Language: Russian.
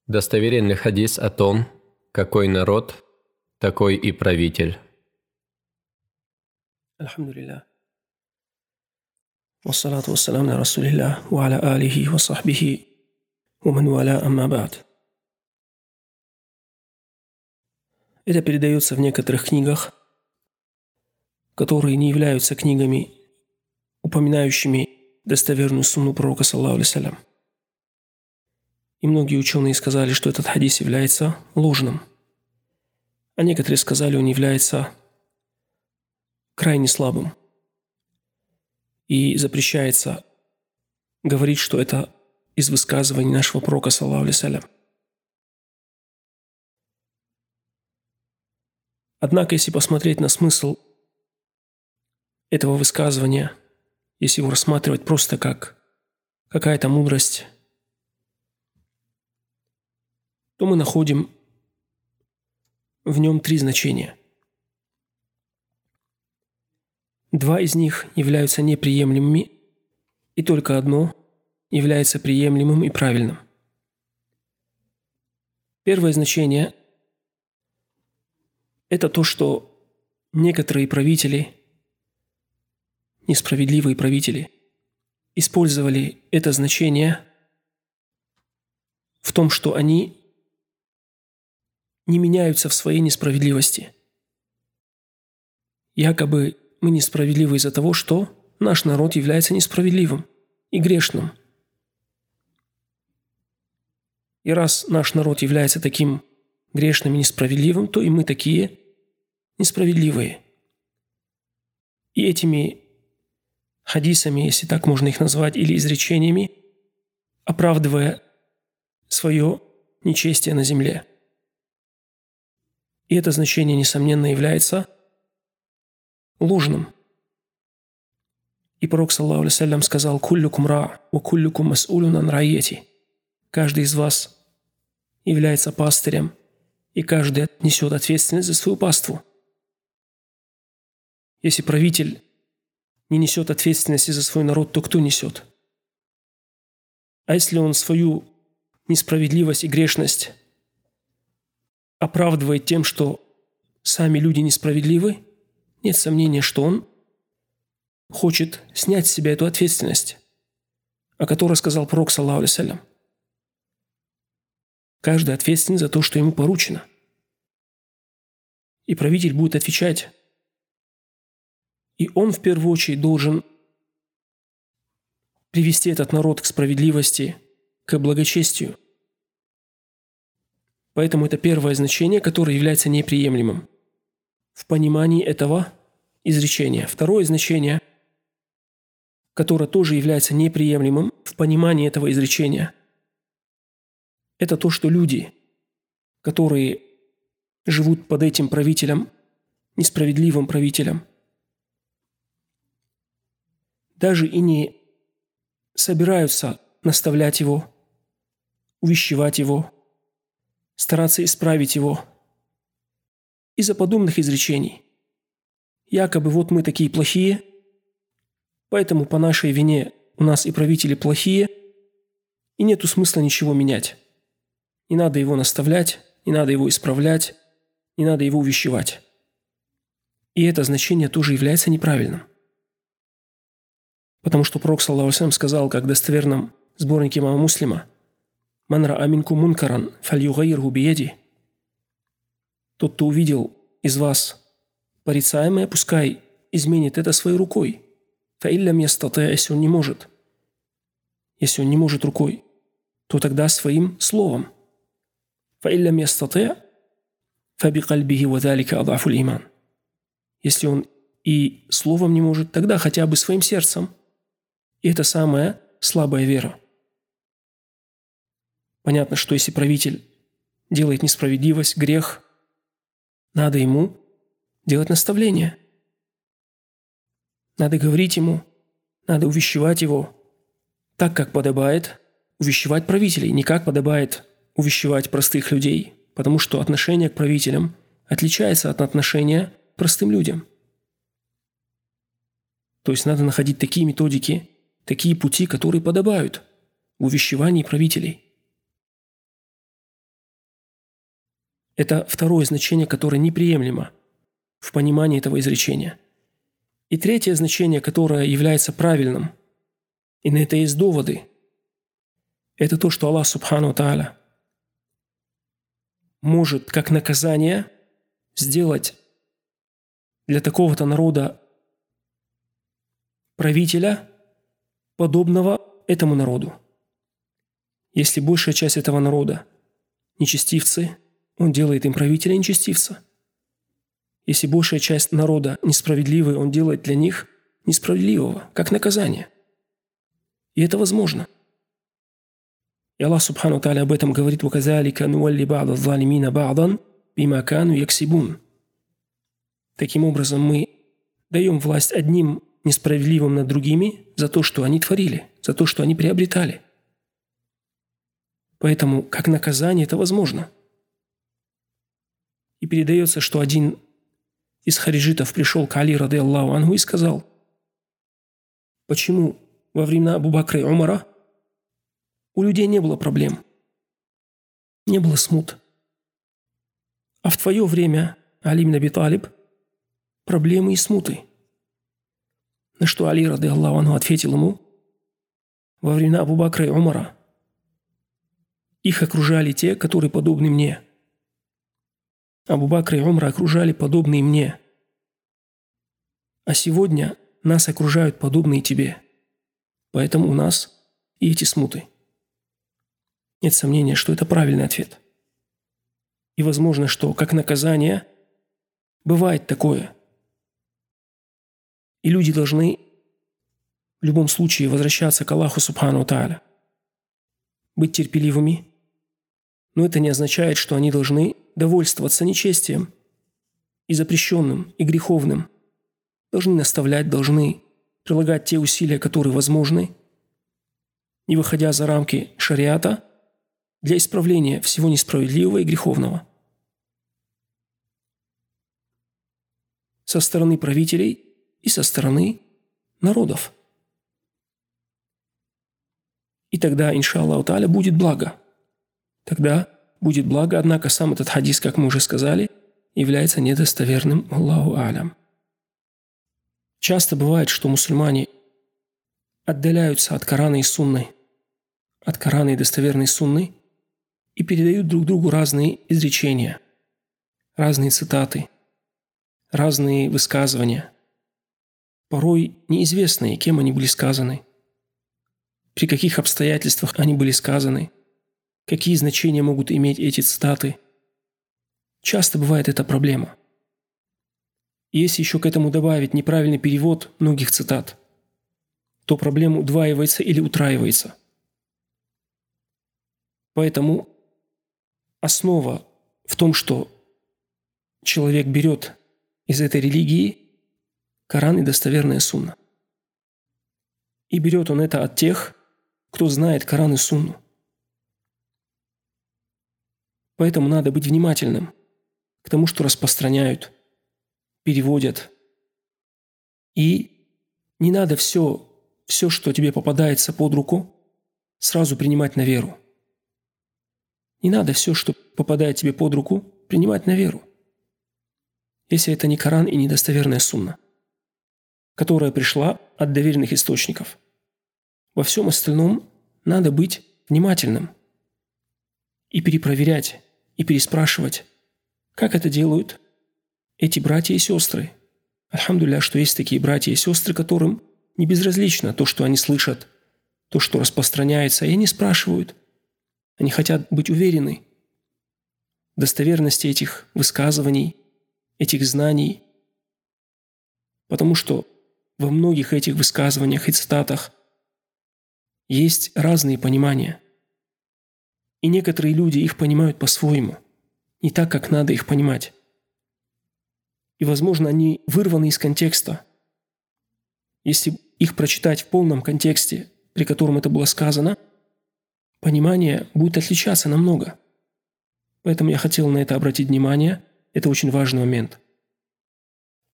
Достоверен ли хадис о том, какой народ, такой и правитель? Алхамдулиллах. Вассалату вассалам на Расулиллах, ва аля алихи ва сахбихи, ва ман валя амма ба'д. Это передается в некоторых книгах, которые не являются книгами, упоминающими достоверную сунну пророка, саллаллаху алейхи вассалям. И многие ученые сказали, что этот хадис является ложным. А некоторые сказали, он является крайне слабым. И запрещается говорить, что это из высказываний нашего пророка, саллаллаху алейхи вассалям. Однако, если посмотреть на смысл этого высказывания, если его рассматривать просто как какая-то мудрость, то мы находим в нем три значения. Два из них являются неприемлемыми, и только одно является приемлемым и правильным. Первое значение – это то, что некоторые правители, несправедливые правители, использовали это значение в том, что они не меняются в своей несправедливости. Якобы мы несправедливы из-за того, что наш народ является несправедливым и грешным. И раз наш народ является таким грешным и несправедливым, то и мы такие несправедливые. И этими хадисами, если так можно их назвать, или изречениями, оправдывая свое нечестие на земле. И это значение, несомненно, является ложным. И пророк, саллаллаху алейхи вассалям, сказал: «Куллюкум ра, ва куллюкум мас'улюн ан ра'ияти». Каждый из вас является пастырем, и каждый несет ответственность за свою паству. Если правитель не несет ответственности за свой народ, то кто несет? А если он свою несправедливость и грешность оправдывает тем, что сами люди несправедливы, нет сомнения, что он хочет снять с себя эту ответственность, о которой сказал пророк, саллаллаху алейхи вассалям. Каждый ответственен за то, что ему поручено. И правитель будет отвечать. И он в первую очередь должен привести этот народ к справедливости, к благочестию. Поэтому это первое значение, которое является неприемлемым в понимании этого изречения. Второе значение, которое тоже является неприемлемым в понимании этого изречения, это то, что люди, которые живут под этим правителем, несправедливым правителем, даже и не собираются наставлять его, увещевать его, стараться исправить его из-за подобных изречений. Якобы вот мы такие плохие, поэтому по нашей вине у нас и правители плохие, и нету смысла ничего менять. Не надо его наставлять, не надо его исправлять, не надо его увещевать. И это значение тоже является неправильным. Потому что пророк, саллаллаху алейхи вассалям, сказал, как в достоверном сборнике имама Муслима: «Ман ра аминкум мункаран фальюгайрху биеди». Тот, кто увидел из вас порицаемое, пускай изменит это своей рукой. Фаиллям ястатэ, если он не может. Если он не может рукой, то тогда своим словом. Фаиллям ястатэ, фабикальбихи ва залика адафуль иман. Если он и словом не может, тогда хотя бы своим сердцем. И это самая слабая вера. Понятно, что если правитель делает несправедливость, грех, надо ему делать наставление. Надо говорить ему, надо увещевать его так, как подобает увещевать правителей, не как подобает увещевать простых людей, потому что отношение к правителям отличается от отношения к простым людям. То есть надо находить такие методики, такие пути, которые подобают в увещевании правителей. Это второе значение, которое неприемлемо в понимании этого изречения. И третье значение, которое является правильным, и на это есть доводы, это то, что Аллах Субхану Тааля может как наказание сделать для такого-то народа правителя, подобного этому народу. Если большая часть этого народа нечестивцы, он делает им правителя нечестивца. Если большая часть народа несправедливые, он делает для них несправедливого, как наказание. И это возможно. И Аллах Субхану Тааля об этом говорит: «Ваказалика нуалли ба'да залимина ба'дан бима кану яксибун». Таким образом, мы даем власть одним несправедливым над другими за то, что они творили, за то, что они приобретали. Поэтому, как наказание, это возможно. И передается, что один из хариджитов пришел к Али, рады Аллаху анху, и сказал: почему во времена Абу Бакра и Умара у людей не было проблем, не было смут, а в твое время, Али ибн Аби Талиб, проблемы и смуты? На что Али, рады Аллаху анху, ответил ему: во времена Абу Бакра и Умара их окружали те, которые подобны мне. Абу Бакр и Умар окружали подобные мне. А сегодня нас окружают подобные тебе. Поэтому у нас и эти смуты. Нет сомнения, что это правильный ответ. И возможно, что как наказание бывает такое. И люди должны в любом случае возвращаться к Аллаху Субхану Тааля, быть терпеливыми, но это не означает, что они должны довольствоваться нечестием и запрещенным, и греховным. Должны наставлять, должны прилагать те усилия, которые возможны, не выходя за рамки шариата, для исправления всего несправедливого и греховного. Со стороны правителей и со стороны народов. И тогда, иншаллаху тааля, будет благо. Тогда будет благо, однако сам этот хадис, как мы уже сказали, является недостоверным. Аллаху а'лям. Часто бывает, что мусульмане отдаляются от Корана и Сунны, от Корана и достоверной Сунны, и передают друг другу разные изречения, разные цитаты, разные высказывания, порой неизвестные, кем они были сказаны, при каких обстоятельствах они были сказаны, какие значения могут иметь эти цитаты. Часто бывает эта проблема. И если еще к этому добавить неправильный перевод многих цитат, то проблема удваивается или утраивается. Поэтому основа в том, что человек берет из этой религии Коран и достоверная Сунна. И берет он это от тех, кто знает Коран и Сунну. Поэтому надо быть внимательным к тому, что распространяют, переводят. И не надо все, что тебе попадается под руку, сразу принимать на веру. Не надо все, что попадает тебе под руку, принимать на веру. Если это не Коран и не достоверная Сунна, которая пришла от доверенных источников. Во всем остальном надо быть внимательным и перепроверять, и переспрашивать, как это делают эти братья и сестры. Альхамдулилля, что есть такие братья и сестры, которым не безразлично то, что они слышат, то, что распространяется, и они спрашивают. Они хотят быть уверены в достоверности этих высказываний, этих знаний, потому что во многих этих высказываниях и цитатах есть разные понимания. И некоторые люди их понимают по-своему, не так, как надо их понимать. И, возможно, они вырваны из контекста. Если их прочитать в полном контексте, при котором это было сказано, понимание будет отличаться намного. Поэтому я хотел на это обратить внимание. Это очень важный момент.